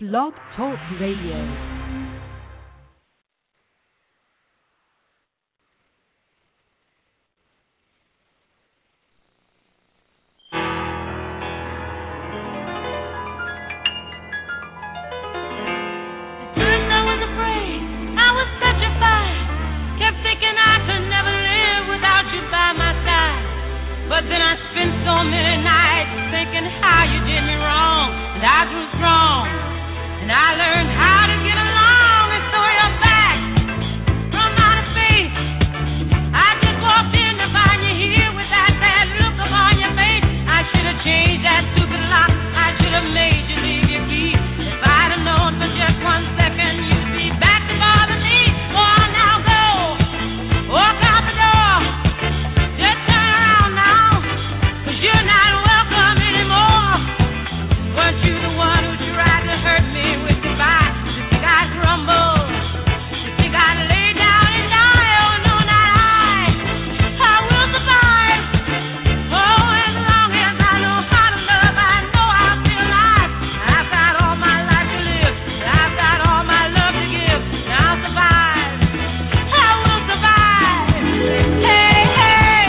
Blog Talk Radio. But then I spent so many nights thinking how you did me wrong, and I grew strong, and I learned how to get along, and so you're back from outer space. I just walked in to find you here with that bad look upon your face. I should have changed that stupid lock. I should have made you leave your key. If I'd have known for just 1 second you'd be back to bother me. Oh, now go, walk out the door. Just turn around now. You're not welcome anymore. Weren't you the one who tried to hurt me with goodbye? You think I'd crumble? You think I'd lay down and die? Oh, no, not I will survive. Oh, as long as I know how to love, I know I'll be alive. I've got all my life to live. I've got all my love to give. I'll survive. I will survive. Hey, hey.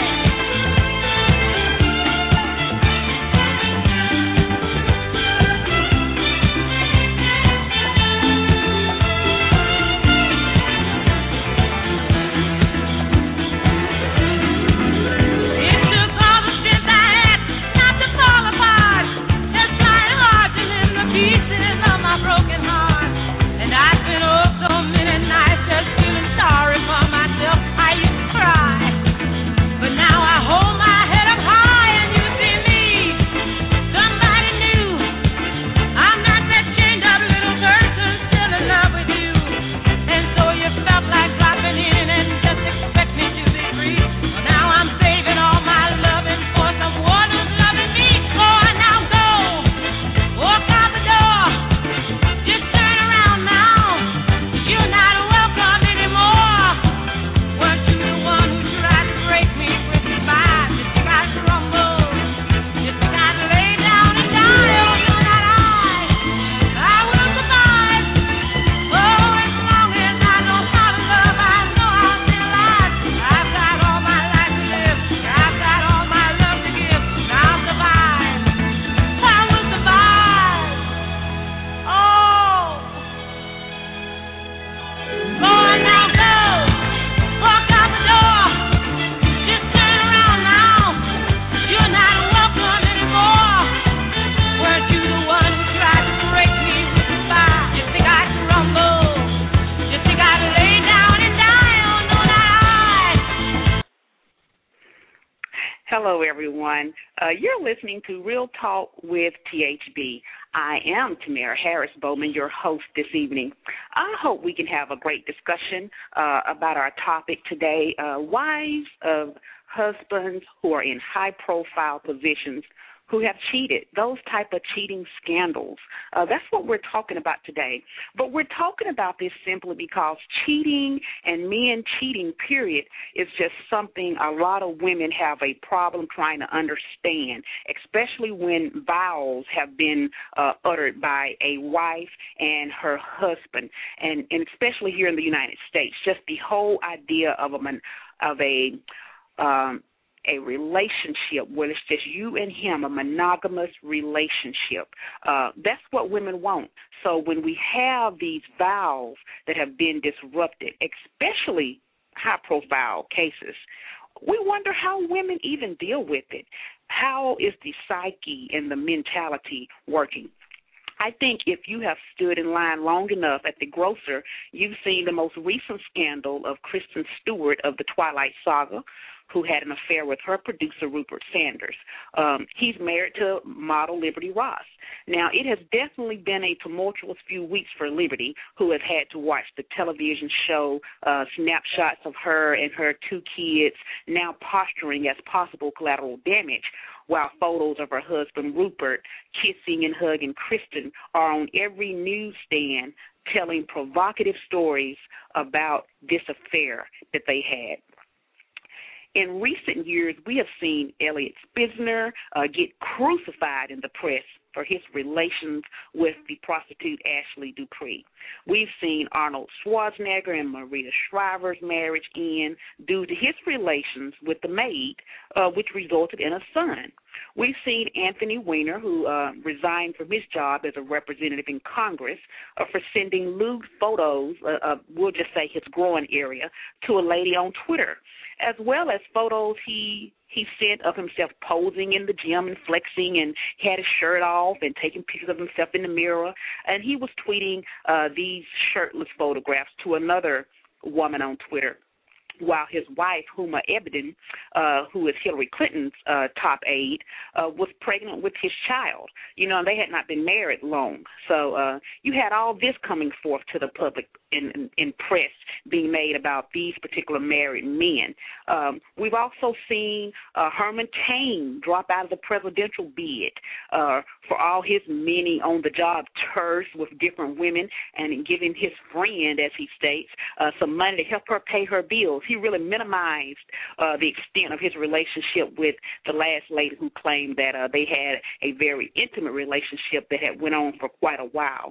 Hello, everyone. You're listening to Real Talk with THB. I am Tamara Harris Bowman, your host this evening. I hope we can have a great discussion about our topic today, wives of husbands who are in high-profile positions who have cheated, those type of cheating scandals. That's what we're talking about today. But we're talking about this simply because cheating and men cheating, period, is just something a lot of women have a problem trying to understand, especially when vows have been uttered by a wife and her husband, and especially here in the United States, just the whole idea of a relationship where it's just you and him, a monogamous relationship. That's what women want. So when we have these vows that have been disrupted, especially high-profile cases, we wonder how women even deal with it. How is the psyche and the mentality working? I think if you have stood in line long enough at the grocer, you've seen the most recent scandal of Kristen Stewart of the Twilight Saga, who had an affair with her producer, Rupert Sanders. He's married to model Liberty Ross. Now, it has definitely been a tumultuous few weeks for Liberty, who has had to watch the television show snapshots of her and her 2 kids now posturing as possible collateral damage, while photos of her husband, Rupert, kissing and hugging Kristen are on every newsstand telling provocative stories about this affair that they had. In recent years, we have seen Elliot Spitzer get crucified in the press for his relations with the prostitute Ashley Dupree. We've seen Arnold Schwarzenegger and Maria Shriver's marriage end due to his relations with the maid, which resulted in a son. We've seen Anthony Weiner, who resigned from his job as a representative in Congress for sending lewd photos, we'll just say his groin area, to a lady on Twitter, as well as photos he sent of himself posing in the gym and flexing and had his shirt off and taking pictures of himself in the mirror. And he was tweeting these shirtless photographs to another woman on Twitter, while his wife, Huma Abedin, who is Hillary Clinton's top aide, was pregnant with his child. You know, they had not been married long. So you had all this coming forth to the public in press being made about these particular married men. We've also seen Herman Cain drop out of the presidential bid for all his many on-the-job tours with different women and giving his friend, as he states, some money to help her pay her bills. He really minimized the extent of his relationship with the last lady, who claimed that they had a very intimate relationship that had went on for quite a while.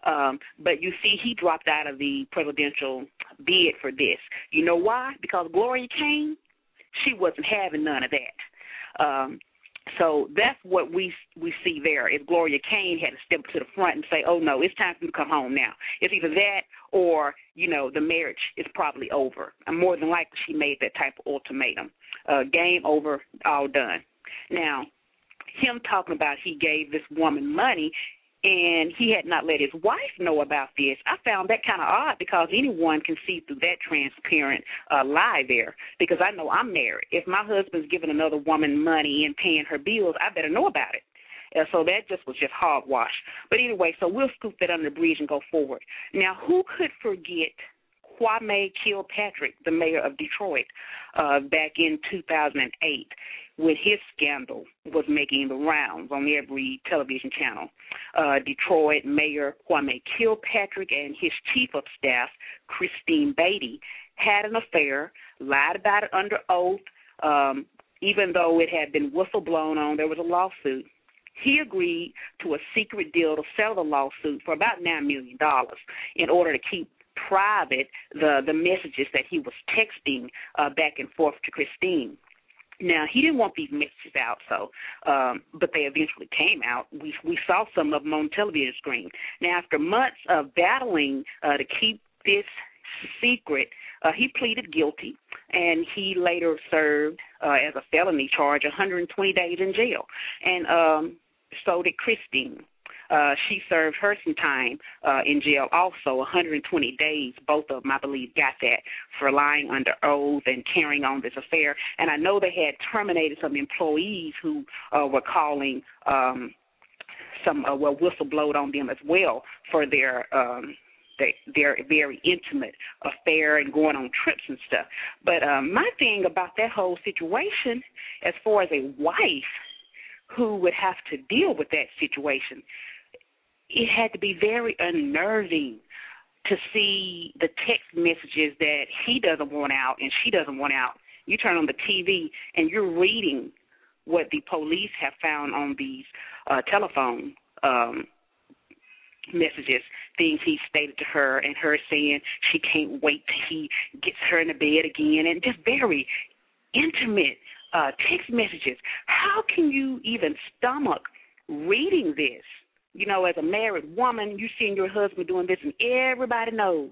But you see, he dropped out of the presidential bid for this. You know why? Because Gloria Cain, she wasn't having none of that. So that's what we see there, is Gloria Cain had to step to the front and say, oh, no, it's time for you to come home now. It's either that or, you know, the marriage is probably over. And more than likely she made that type of ultimatum. Game over, all done. Now, him talking about he gave this woman money and he had not let his wife know about this, I found that kind of odd, because anyone can see through that transparent lie there, because I know I'm married. If my husband's giving another woman money and paying her bills, I better know about it. So that just was just hogwash. But anyway, so we'll scoop that under the bridge and go forward. Now, who could forget Kwame Kilpatrick, the mayor of Detroit, back in 2008, when his scandal was making the rounds on every television channel? Detroit Mayor Kwame Kilpatrick and his chief of staff, Christine Beatty, had an affair, lied about it under oath. Even though it had been whistleblown on, there was a lawsuit. He agreed to a secret deal to settle the lawsuit for about $9 million in order to keep private the messages that he was texting back and forth to Christine. Now, he didn't want these messages out, but they eventually came out. We saw some of them on television screen. Now, after months of battling to keep this secret, he pleaded guilty, and he later served as a felony charge 120 days in jail. And so did Christine. She served her some time in jail also, 120 days. Both of them, I believe, got that for lying under oath and carrying on this affair. And I know they had terminated some employees who were calling whistleblowed on them as well for their very intimate affair and going on trips and stuff. But my thing about that whole situation, as far as a wife who would have to deal with that situation, it had to be very unnerving to see the text messages that he doesn't want out and she doesn't want out. You turn on the TV and you're reading what the police have found on these telephone messages, things he stated to her, and her saying she can't wait till he gets her in the bed again, and just very intimate text messages. How can you even stomach reading this? You know, as a married woman, you're seeing your husband doing this, and everybody knows.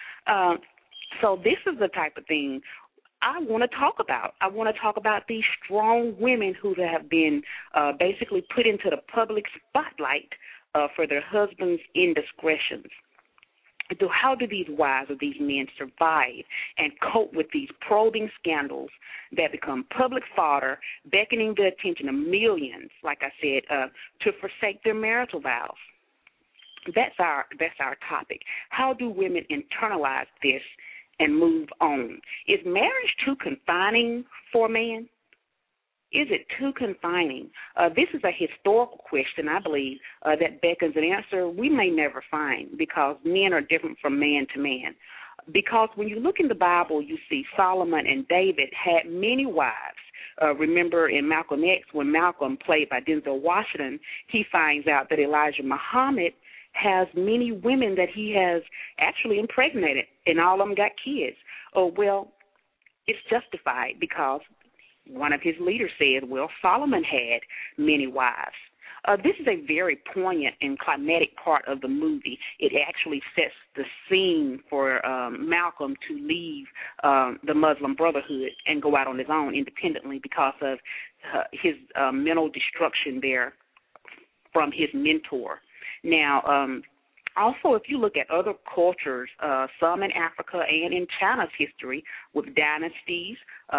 So this is the type of thing I want to talk about. I want to talk about these strong women who have been basically put into the public spotlight for their husbands' indiscretions. How do these wives of these men survive and cope with these probing scandals that become public fodder, beckoning the attention of millions, like I said, to forsake their marital vows? That's our topic. How do women internalize this and move on? Is marriage too confining for a man? Is it too confining? This is a historical question, I believe, that beckons an answer we may never find, because men are different from man to man. Because when you look in the Bible, you see Solomon and David had many wives Remember in Malcolm X, when Malcolm, played by Denzel Washington, he finds out that Elijah Muhammad has many women that he has actually impregnated, and all of them got kids. Oh, well, it's justified because one of his leaders said, well, Solomon had many wives. This is a very poignant and climatic part of the movie. It actually sets the scene for Malcolm to leave the Muslim Brotherhood and go out on his own independently because of his mental destruction there from his mentor. Now, also, if you look at other cultures, some in Africa and in China's history with dynasties,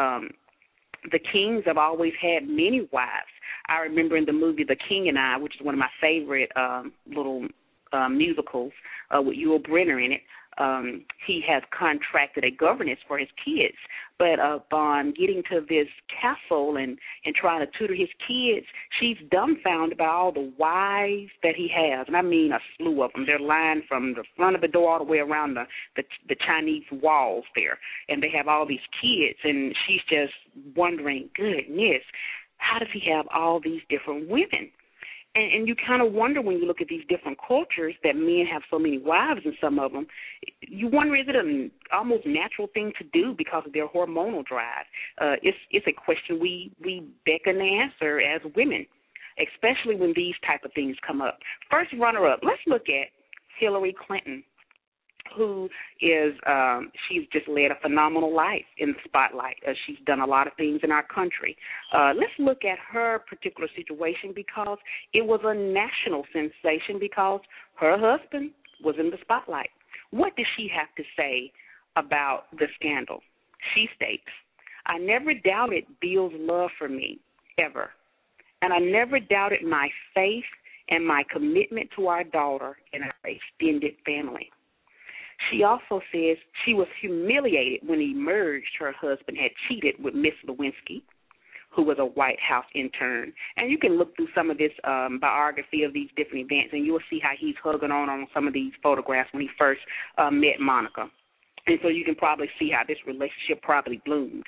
the kings have always had many wives. I remember in the movie The King and I, which is one of my favorite little musicals with Yul Brynner in it, he has contracted a governess for his kids. But upon getting to this castle and trying to tutor his kids, she's dumbfounded by all the wives that he has. And I mean a slew of them. They're lined from the front of the door all the way around the Chinese walls there. And they have all these kids. And she's just wondering, goodness, how does he have all these different women? And you kind of wonder when you look at these different cultures that men have so many wives in some of them, you wonder, is it an almost natural thing to do because of their hormonal drive? It's a question we beg and answer as women, especially when these type of things come up. First runner-up, let's look at Hillary Clinton, who is, she's just led a phenomenal life in the spotlight. She's done a lot of things in our country. Let's look at her particular situation because it was a national sensation because her husband was in the spotlight. What did she have to say about the scandal? She states, I never doubted Bill's love for me, ever. And I never doubted my faith and my commitment to our daughter and our extended family. She also says she was humiliated when it emerged her husband had cheated with Miss Lewinsky, who was a White House intern. And you can look through some of this biography of these different events, and you'll see how he's hugging on some of these photographs when he first met Monica. And so you can probably see how this relationship probably bloomed.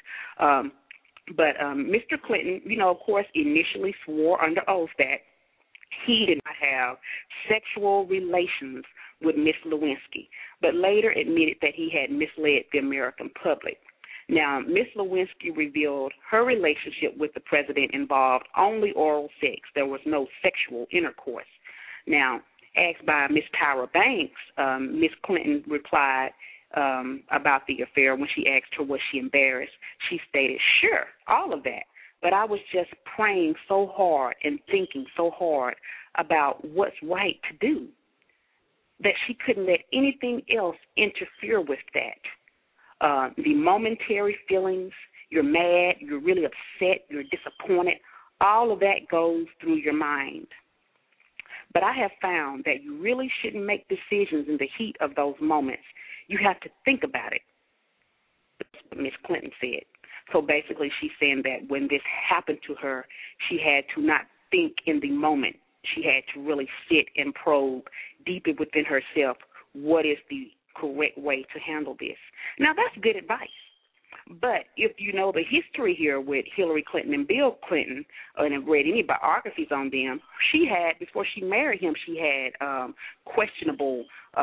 But Mr. Clinton, of course, initially swore under oath that he did not have sexual relations with Miss Lewinsky, but later admitted that he had misled the American public. Now, Miss Lewinsky revealed her relationship with the president involved only oral sex. There was no sexual intercourse. Now, asked by Miss Tyra Banks, Miss Clinton replied about the affair when she asked her was she embarrassed. She stated, sure, all of that. But I was just praying so hard and thinking so hard about what's right to do that she couldn't let anything else interfere with that. The momentary feelings, you're mad, you're really upset, you're disappointed, all of that goes through your mind. But I have found that you really shouldn't make decisions in the heat of those moments. You have to think about it. That's what Ms. Clinton said. So basically she's saying that when this happened to her, she had to not think in the moment. She had to really sit and probe deeper within herself what is the correct way to handle this. Now, that's good advice. But if you know the history here with Hillary Clinton and Bill Clinton, and have read any biographies on them, she had, before she married him, she had questionable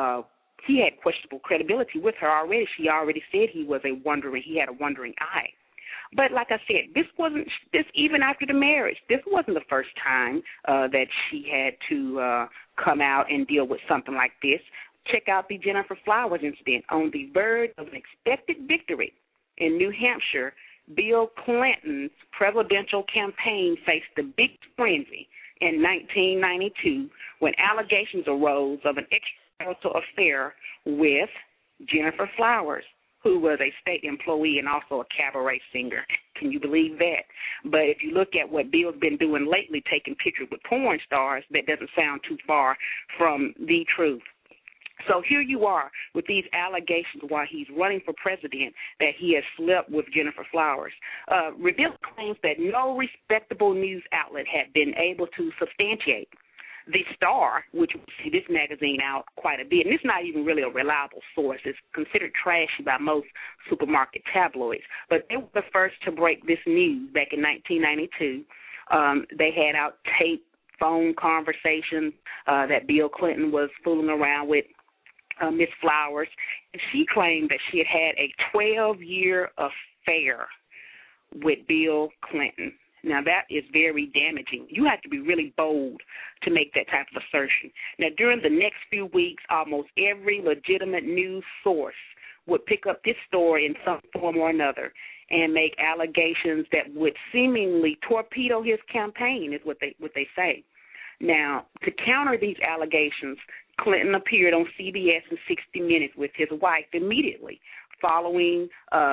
credibility with her already. She already said he had a wandering eye. But like I said, even after the marriage, this wasn't the first time that she had to come out and deal with something like this. Check out the Jennifer Flowers incident. On the verge of an expected victory in New Hampshire, Bill Clinton's presidential campaign faced the big frenzy in 1992 when allegations arose of an extramarital affair with Jennifer Flowers, who was a state employee and also a cabaret singer. Can you believe that? But if you look at what Bill's been doing lately, taking pictures with porn stars, that doesn't sound too far from the truth. So here you are with these allegations while he's running for president that he has slept with Jennifer Flowers. Revealed claims that no respectable news outlet had been able to substantiate. The Star, which we see this magazine out quite a bit, and it's not even really a reliable source. It's considered trashy by most supermarket tabloids. But they were the first to break this news back in 1992. They had out tape phone conversations that Bill Clinton was fooling around with Miss Flowers. And she claimed that she had a 12-year affair with Bill Clinton. Now, that is very damaging. You have to be really bold to make that type of assertion. Now, during the next few weeks, almost every legitimate news source would pick up this story in some form or another and make allegations that would seemingly torpedo his campaign, is what they say. Now, to counter these allegations, Clinton appeared on CBS in 60 Minutes with his wife immediately following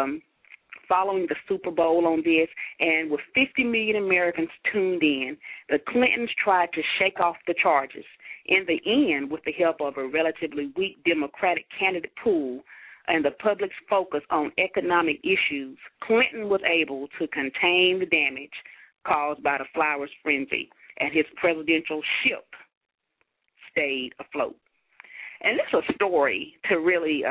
the Super Bowl on this, and with 50 million Americans tuned in, the Clintons tried to shake off the charges. In the end, with the help of a relatively weak Democratic candidate pool and the public's focus on economic issues, Clinton was able to contain the damage caused by the Flowers frenzy, and his presidential ship stayed afloat. And this is a story to really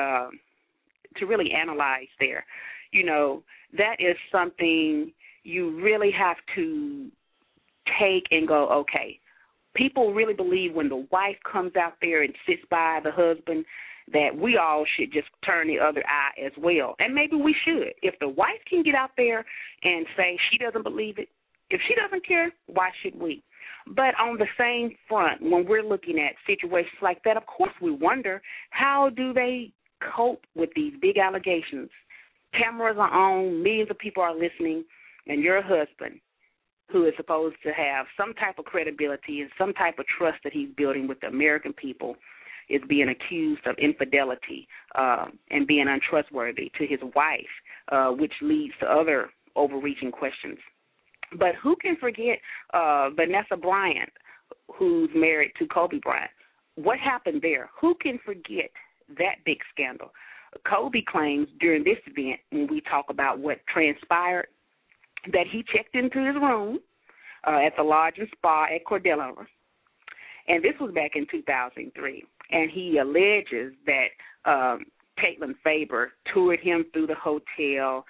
analyze there. You know, that is something you really have to take and go, okay, people really believe when the wife comes out there and sits by the husband that we all should just turn the other eye as well. And maybe we should. If the wife can get out there and say she doesn't believe it, if she doesn't care, why should we? But on the same front, when we're looking at situations like that, of course we wonder, how do they cope with these big allegations? Cameras are on, millions of people are listening, and your husband, who is supposed to have some type of credibility and some type of trust that he's building with the American people, is being accused of infidelity and being untrustworthy to his wife, which leads to other overreaching questions. But who can forget Vanessa Bryant, who's married to Kobe Bryant? What happened there? Who can forget that big scandal? Kobe claims during this event, when we talk about what transpired, that he checked into his room at the Lodge and Spa at Cordillera, and this was back in 2003, and he alleges that Caitlin Faber toured him through the hotel,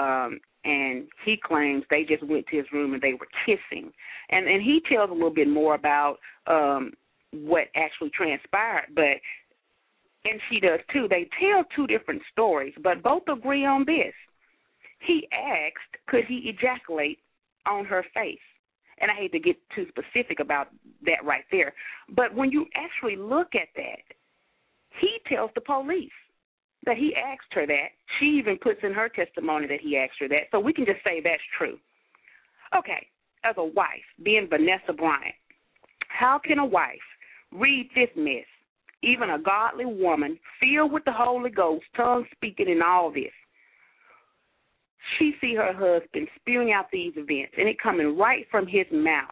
and he claims they just went to his room and they were kissing. And he tells a little bit more about what actually transpired, and she does too. They tell two different stories, but both agree on this. He asked, could he ejaculate on her face? And I hate to get too specific about that right there, but when you actually look at that, he tells the police that he asked her that. She even puts in her testimony that he asked her that, so we can just say that's true. Okay, as a wife, being Vanessa Bryant, how can a wife read this mess, even a godly woman filled with the Holy Ghost, tongue speaking and all this? She see her husband spewing out these events, and it coming right from his mouth.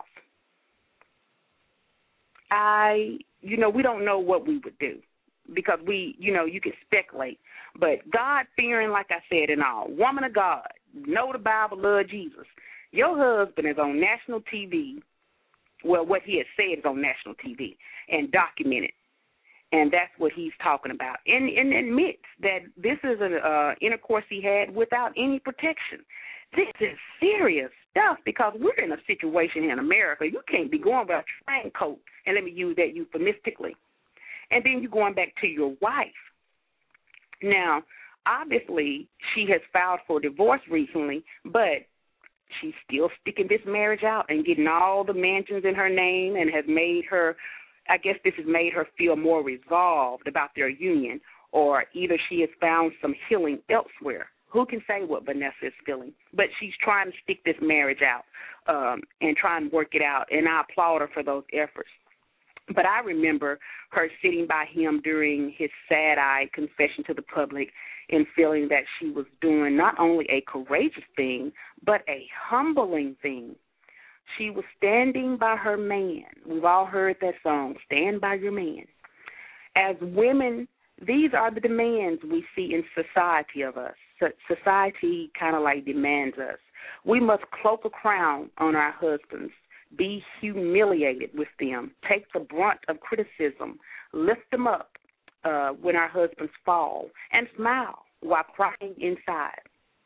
We don't know what we would do, because you can speculate. But God-fearing, like I said, and all, woman of God, know the Bible, love Jesus. Your husband is on national TV. Well, what he has said is on national TV and documented. And that's what he's talking about. And admits that this is an intercourse he had without any protection. This is serious stuff, because we're in a situation in America. You can't be going without a train coat, and let me use that euphemistically. And then you're going back to your wife. Now, obviously, she has filed for divorce recently, but she's still sticking this marriage out and getting all the mansions in her name, and has made her, I guess this has made her feel more resolved about their union, or either she has found some healing elsewhere. Who can say what Vanessa is feeling? But she's trying to stick this marriage out and try and work it out, and I applaud her for those efforts. But I remember her sitting by him during his sad-eyed confession to the public and feeling that she was doing not only a courageous thing, but a humbling thing. She was standing by her man. We've all heard that song, Stand By Your Man. As women, these are the demands we see in society of us. Society kind of like demands us. We must cloak a crown on our husbands, be humiliated with them, take the brunt of criticism, lift them up when our husbands fall, and smile while crying inside.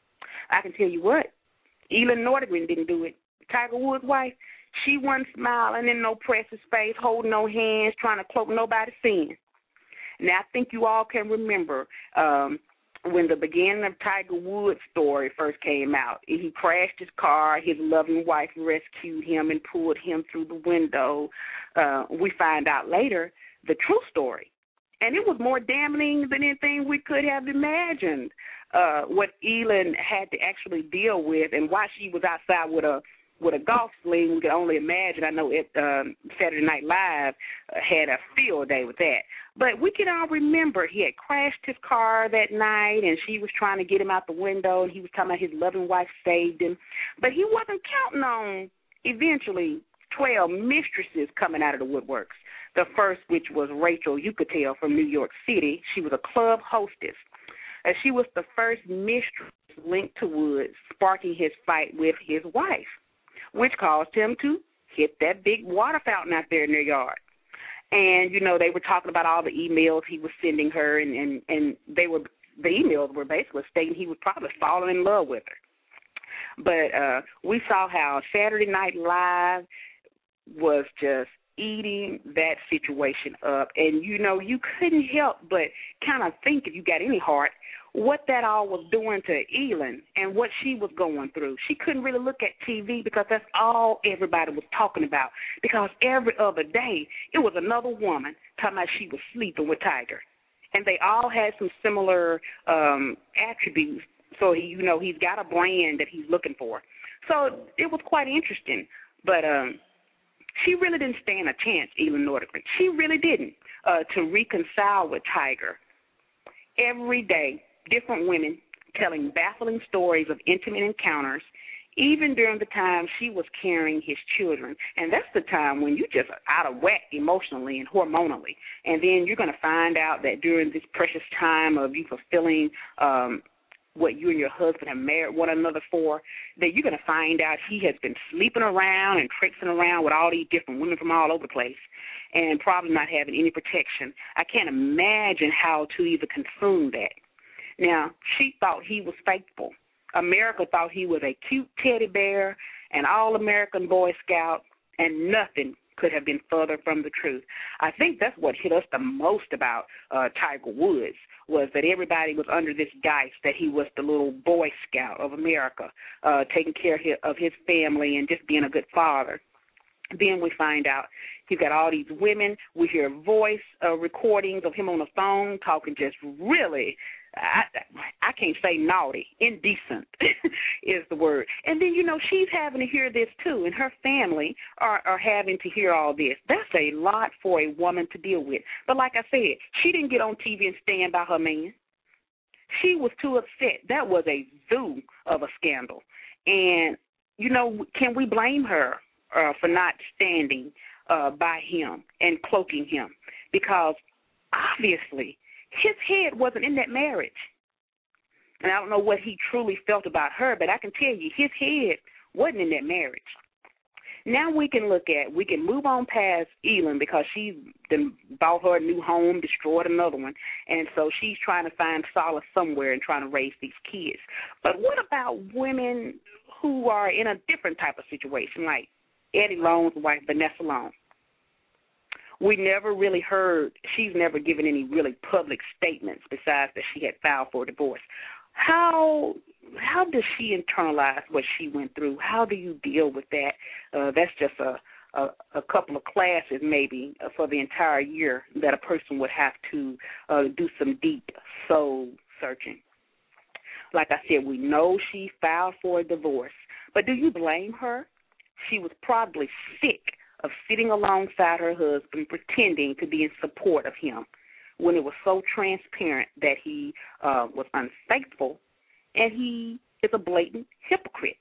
I can tell you what, Elin Nordegren didn't do it. Tiger Woods' wife, she wasn't smiling in no press's face, holding no hands, trying to cloak nobody's sin. Now, I think you all can remember when the beginning of Tiger Woods' story first came out. He crashed his car. His loving wife rescued him and pulled him through the window. We find out later the true story. And it was more damning than anything we could have imagined, what Elin had to actually deal with, and why she was outside with a golf sling. We could only imagine. I know Saturday Night Live had a field day with that. But we can all remember he had crashed his car that night, and she was trying to get him out the window, and he was talking about his loving wife saved him. But he wasn't counting on eventually 12 mistresses coming out of the woodworks. The first, which was Rachel Yucatel from New York City. She was a club hostess. She was the first mistress linked to Woods, sparking his fight with his wife, which caused him to hit that big water fountain out there in their yard. And, you know, they were talking about all the emails he was sending her, and the emails were basically stating he was probably falling in love with her. But we saw how Saturday Night Live was just eating that situation up. And, you know, you couldn't help but kind of think, if you got any heart, what that all was doing to Elin and what she was going through. She couldn't really look at TV because that's all everybody was talking about, because every other day it was another woman talking about she was sleeping with Tiger. And they all had some similar attributes. So, you know, he's got a brand that he's looking for. So it was quite interesting. But she really didn't stand a chance, Elin Nordegren. She really didn't, to reconcile with Tiger. Every day, different women telling baffling stories of intimate encounters, even during the time she was carrying his children. And that's the time when you're just out of whack emotionally and hormonally. And then you're going to find out that during this precious time of you fulfilling what you and your husband have married one another for, that you're going to find out he has been sleeping around and tricksing around with all these different women from all over the place and probably not having any protection. I can't imagine how to even consume that. Now, she thought he was faithful. America thought he was a cute teddy bear, an all-American Boy Scout, and nothing could have been further from the truth. I think that's what hit us the most about Tiger Woods, was that everybody was under this guise that he was the little Boy Scout of America, taking care of his family and just being a good father. Then we find out he's got all these women. We hear voice recordings of him on the phone talking just really, I can't say naughty, indecent is the word. And then, you know, she's having to hear this too, and her family are having to hear all this. That's a lot for a woman to deal with. But like I said, she didn't get on TV and stand by her man. She was too upset. That was a zoo of a scandal. And, you know, can we blame her for not standing by him and cloaking him? Because obviously his head wasn't in that marriage. And I don't know what he truly felt about her, but I can tell you his head wasn't in that marriage. Now we can move on past Elin, because she's bought her a new home, destroyed another one, and so she's trying to find solace somewhere and trying to raise these kids. But what about women who are in a different type of situation, like Eddie Long's wife, Vanessa Long? We never really heard, she's never given any really public statements besides that she had filed for divorce. How does she internalize what she went through? How do you deal with that? That's just a couple of classes maybe for the entire year that a person would have to do some deep soul searching. Like I said, we know she filed for a divorce, but do you blame her? She was probably sick of sitting alongside her husband pretending to be in support of him when it was so transparent that he was unfaithful and he is a blatant hypocrite.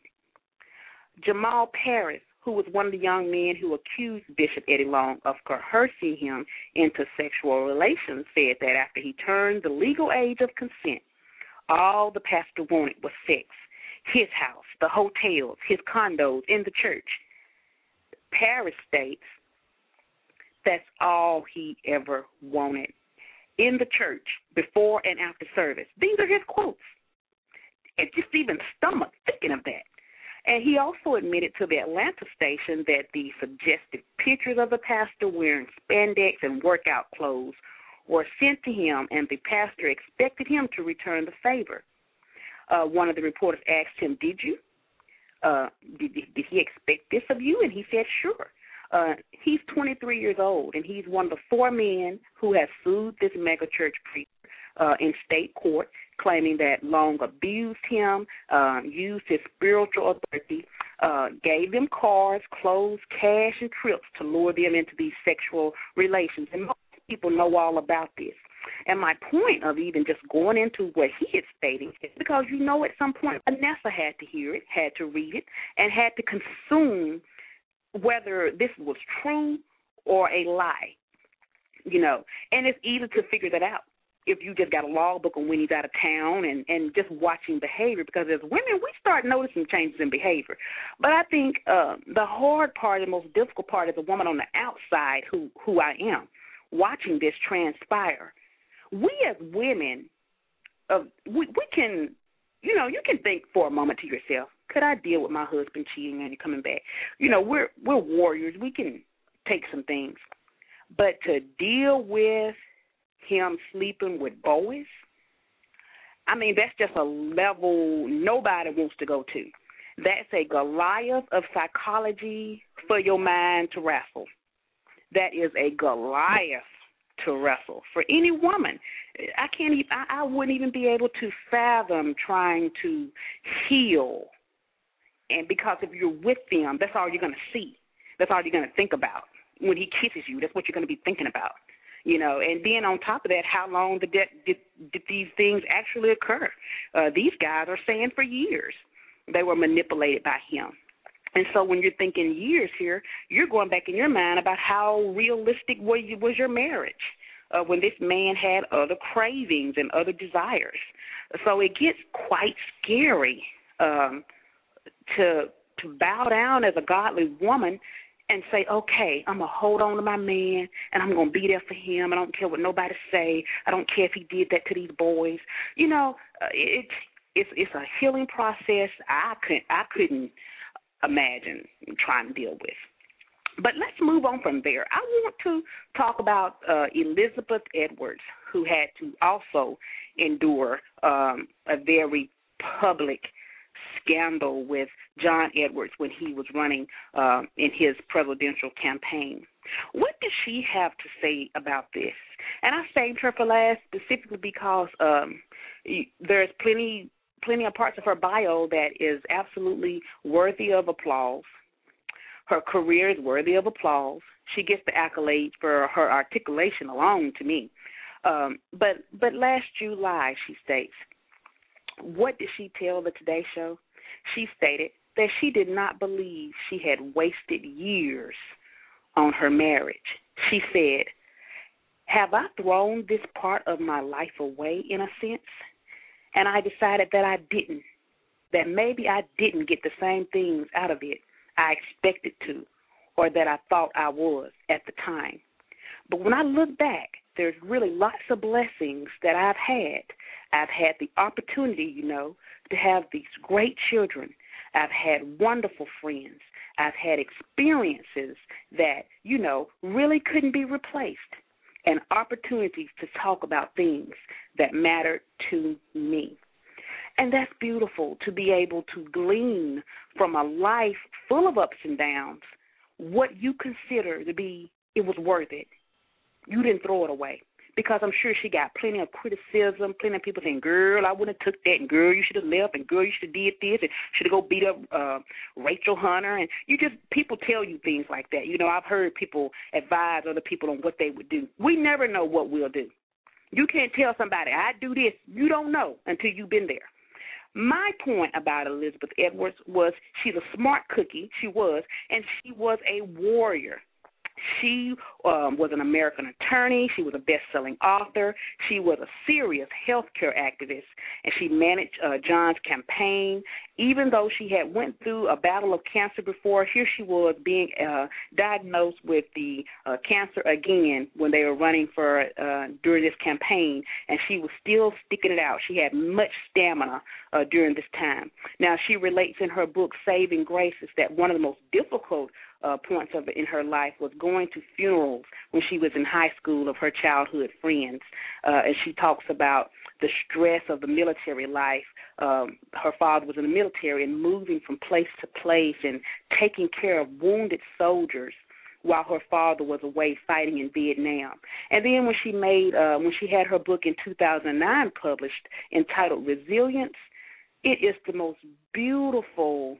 Jamal Paris, who was one of the young men who accused Bishop Eddie Long of coercing him into sexual relations, said that after he turned the legal age of consent, all the pastor wanted was sex. His house, the hotels, his condos, in the church. Parrish states that's all he ever wanted in the church before and after service. These are his quotes. It just even stomach thinking of that. And he also admitted to the Atlanta station that the suggestive pictures of the pastor wearing spandex and workout clothes were sent to him, and the pastor expected him to return the favor. One of the reporters asked him, did you? Did he expect this of you? And he said, sure. He's 23 years old, and he's one of the 4 men who has sued this megachurch preacher in state court, claiming that Long abused him, used his spiritual authority, gave them cars, clothes, cash, and trips to lure them into these sexual relations. And most people know all about this. And my point of even just going into what he is stating is because, you know, at some point Vanessa had to hear it, had to read it, and had to consume whether this was true or a lie, you know. And it's easy to figure that out if you just got a logbook on when he's out of town and just watching behavior, because as women, we start noticing changes in behavior. But I think the hard part and most difficult part as a woman on the outside who I am, watching this transpire, we as women, we can, you know, you can think for a moment to yourself, could I deal with my husband cheating and coming back? You know, we're warriors. We can take some things. But to deal with him sleeping with boys, I mean, that's just a level nobody wants to go to. That's a Goliath of psychology for your mind to wrestle. That is a Goliath to wrestle for any woman. I wouldn't even be able to fathom trying to heal. And because if you're with them, that's all you're going to see. That's all you're going to think about. When he kisses you, that's what you're going to be thinking about. You know, and then on top of that, how long did these things actually occur? These guys are saying for years they were manipulated by him. And so when you're thinking years here, you're going back in your mind about how realistic was your marriage when this man had other cravings and other desires. So it gets quite scary to bow down as a godly woman and say, okay, I'm going to hold on to my man, and I'm going to be there for him. I don't care what nobody say. I don't care if he did that to these boys. You know, it's a healing process I couldn't imagine trying to deal with. But let's move on from there. I want to talk about Elizabeth Edwards, who had to also endure a very public scandal with John Edwards when he was running in his presidential campaign. What does she have to say about this? And I saved her for last specifically because there's plenty of parts of her bio that is absolutely worthy of applause. Her career is worthy of applause. She gets the accolades for her articulation alone to me. But last July, she states, what did she tell the Today Show? She stated that she did not believe she had wasted years on her marriage. She said, have I thrown this part of my life away in a sense? And I decided that I didn't, that maybe I didn't get the same things out of it I expected to, or that I thought I was at the time. But when I look back, there's really lots of blessings that I've had. I've had the opportunity, you know, to have these great children. I've had wonderful friends. I've had experiences that, you know, really couldn't be replaced, and opportunities to talk about things that mattered to me. And that's beautiful, to be able to glean from a life full of ups and downs what you consider to be, it was worth it. You didn't throw it away. Because I'm sure she got plenty of criticism, plenty of people saying, girl, I wouldn't have took that, and girl, you should have left, and girl, you should have did this, and should have go beat up Rachel Hunter. And people tell you things like that. You know, I've heard people advise other people on what they would do. We never know what we'll do. You can't tell somebody, I do this. You don't know until you've been there. My point about Elizabeth Edwards was she's a smart cookie. She was, and she was a warrior. She was an American attorney. She was a best-selling author. She was a serious healthcare activist, and she managed John's campaign. Even though she had went through a battle of cancer before, here she was being diagnosed with the cancer again when they were running for during this campaign, and she was still sticking it out. She had much stamina during this time. Now, she relates in her book, Saving Graces, that one of the most difficult points of it in her life was going to funerals when she was in high school of her childhood friends. And she talks about the stress of the military life. Her father was in the military and moving from place to place and taking care of wounded soldiers while her father was away fighting in Vietnam. And then when she had her book in 2009 published entitled Resilience, it is the most beautiful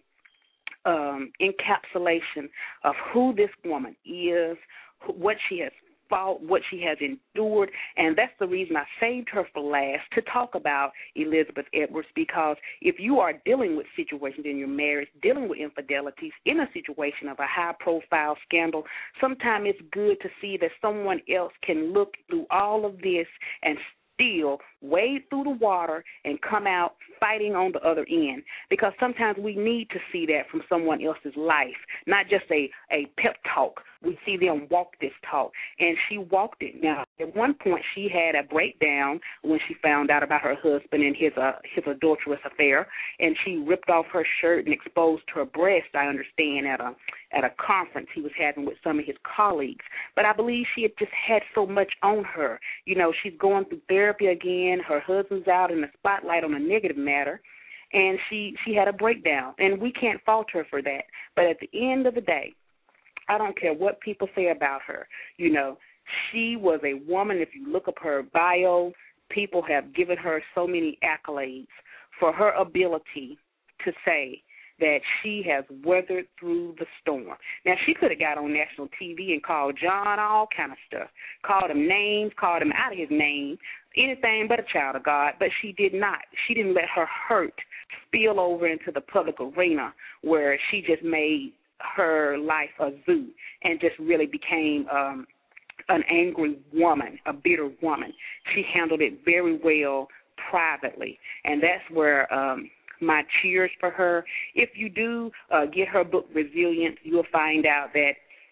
encapsulation of who this woman is, what she has fought, what she has endured, and that's the reason I saved her for last to talk about Elizabeth Edwards, because if you are dealing with situations in your marriage, dealing with infidelities, in a situation of a high-profile scandal, sometimes it's good to see that someone else can look through all of this and still wade through the water and come out fighting on the other end, because sometimes we need to see that from someone else's life, not just a pep talk. We see them walk this talk, and she walked it. Now, at one point, she had a breakdown when she found out about her husband and his adulterous affair, and she ripped off her shirt and exposed her breast, I understand, at a conference he was having with some of his colleagues. But I believe she had just had so much on her. You know, she's going through therapy again. Her husband's out in the spotlight on a negative matter, and she had a breakdown, and we can't fault her for that. But at the end of the day, I don't care what people say about her. You know, she was a woman. If you look up her bio, people have given her so many accolades for her ability to say that she has weathered through the storm. Now, she could have got on national TV and called John all kind of stuff, called him names, called him out of his name, anything but a child of God, but she did not. She didn't let her hurt spill over into the public arena where she just made her life a zoo and just really became an angry woman, a bitter woman. She handled it very well privately, and that's where my cheers for her. If you do get her book Resilience, you'll find out that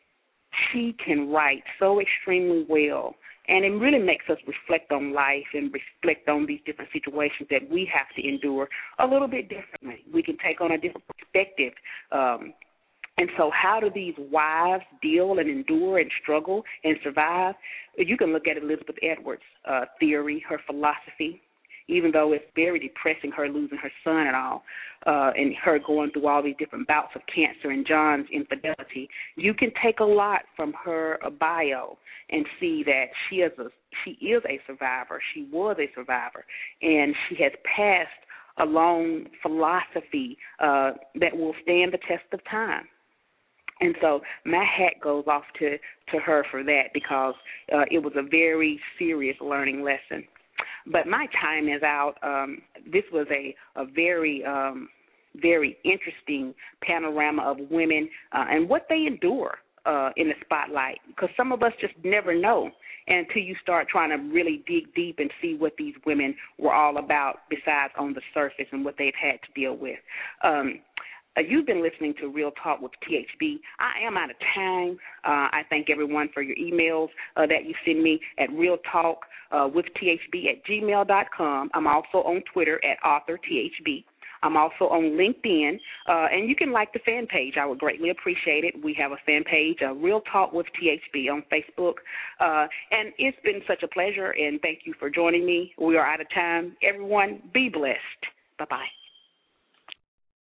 she can write so extremely well, and it really makes us reflect on life and reflect on these different situations that we have to endure a little bit differently. We can take on a different perspective. And so how do these wives deal and endure and struggle and survive? You can look at Elizabeth Edwards' theory, her philosophy, even though it's very depressing, her losing her son and all, and her going through all these different bouts of cancer and John's infidelity. You can take a lot from her bio and see that she is a survivor. She was a survivor, and she has passed a long philosophy that will stand the test of time. And so my hat goes off to her for that, because it was a very serious learning lesson. But my time is out. This was a very, very interesting panorama of women and what they endure in the spotlight, because some of us just never know until you start trying to really dig deep and see what these women were all about besides on the surface and what they've had to deal with. You've been listening to Real Talk with THB. I am out of time. I thank everyone for your emails that you send me at realtalkwiththb@gmail.com. I'm also on Twitter at authorthb. I'm also on LinkedIn, and you can like the fan page. I would greatly appreciate it. We have a fan page, Real Talk with THB on Facebook. And it's been such a pleasure, and thank you for joining me. We are out of time. Everyone, be blessed. Bye-bye.